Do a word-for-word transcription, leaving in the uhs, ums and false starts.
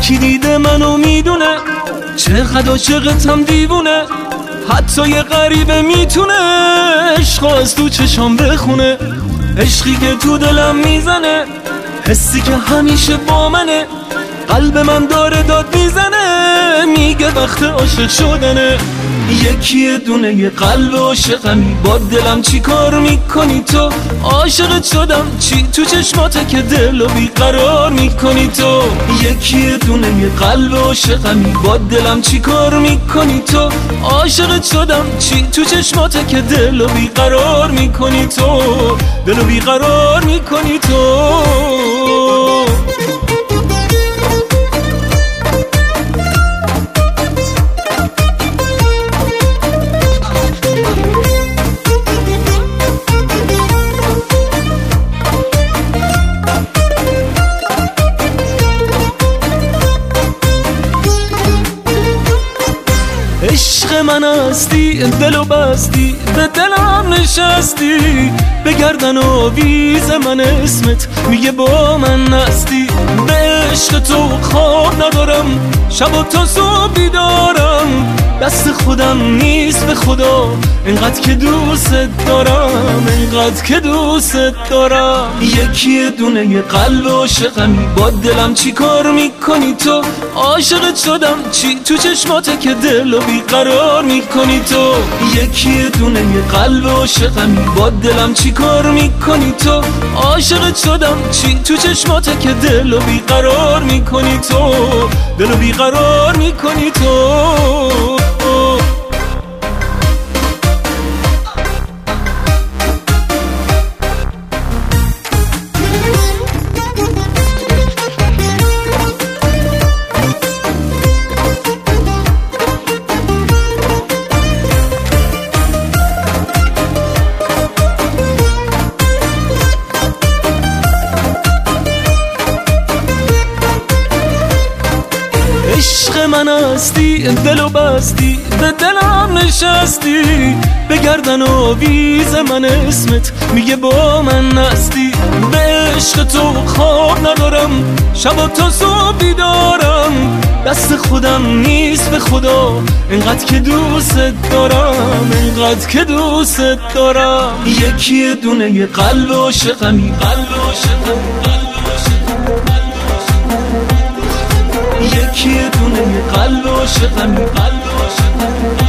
کی دیده منو میدونه چقدر عاشقتم دیوونه، حتی یه غریبه میتونه عشق از تو چشام بخونه. عشقی که تو دلم میزنه، حسی که همیشه با منه، قلب من داره داد میزنه، میگه وقت عاشق شدنه. یکی دونه یه قلب عاشقمی، با دلم چی کار میکنی تو؟ عاشقت شدم چی تو چشماته که دلو بیقرار میکنی تو؟ یکی دونه یه قلب عاشقمی، با دلم چی کار میکنی تو؟ عاشقت شدم چی تو چشماته که دلو بیقرار میکنی تو؟ دلو بیقرار میکنی تو. عشق من هستی، دلو بستی، به دلم نشستی، به گردن و ویز من اسمت میگه با من نستی. به عشق تو خواب ندارم، شب و تا صبح بیدارم، دست خودم نیست به خدا، اینقدر که دوست دارم، اینقدر که دوست دارم. یکی دونه یه قلب عاشقمی، با دلم چی کار میکنی تو؟ عاشقت شدم چی تو چشماته که دلو بیقرار میکنی تو؟ یکی دونه یه قلب عاشقمی، با دلم چی کار میکنی تو؟ عاشقت شدم چی تو چشماته که دلو بیقرار میکنی تو؟ دلو بیقرار میکنی تو. عشق من هستی، دلو بستی، به دلم نشستی، به گردن و ویز من اسمت میگه با من نستی. به عشق تو خواب ندارم، شب و تا صبح بیدارم، دست خودم نیست به خدا، اینقدر که دوست دارم، اینقدر که دوست دارم. یکی دونه یه قلب عاشقمی، قلب عاشقمی، یکی دونه یه قلب عاشقمی، قلب عاشقمی.